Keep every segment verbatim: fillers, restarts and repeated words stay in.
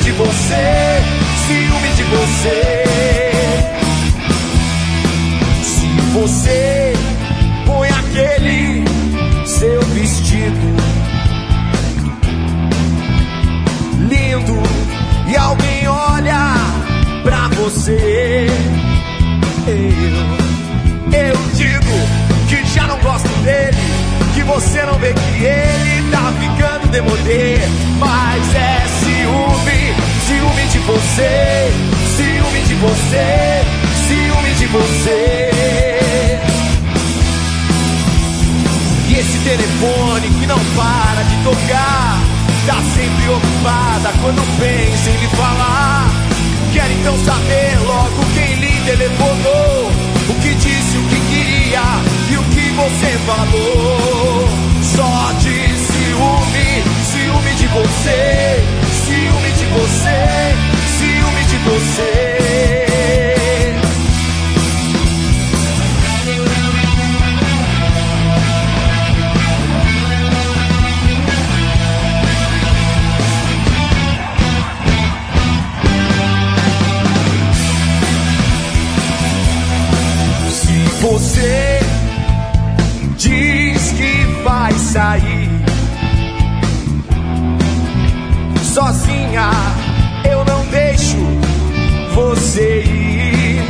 de você, ciúme de você. Se você põe aquele seu vestido lindo e alguém olha pra você, eu, eu digo que já não gosto dele, que você não vê que ele tá ficando demodê. Mas é ciúme, ciúme de você, ciúme de você, ciúme de você. E esse telefone que não para de tocar, tá sempre ocupada quando pensa em lhe falar. Quero então saber logo quem lhe telefonou, o que disse, o que queria e o que você falou. Só de ciúme, ciúme de você, ciúme de você, ciúme de você. Você diz que vai sair sozinha, eu não deixo você ir.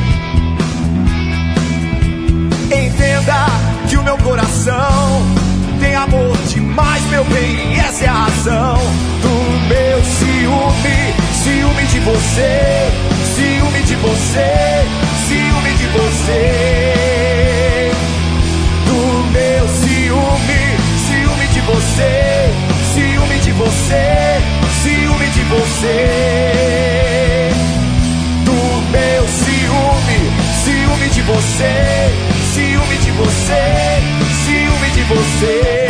Entenda que o meu coração tem amor demais, meu bem, e essa é a razão do meu ciúme, ciúme de você, ciúme de você, ciúme de você. Meu ciúme, ciúme de você, ciúme de você, ciúme de você. Do meu ciúme, ciúme de você, ciúme de você, ciúme de você.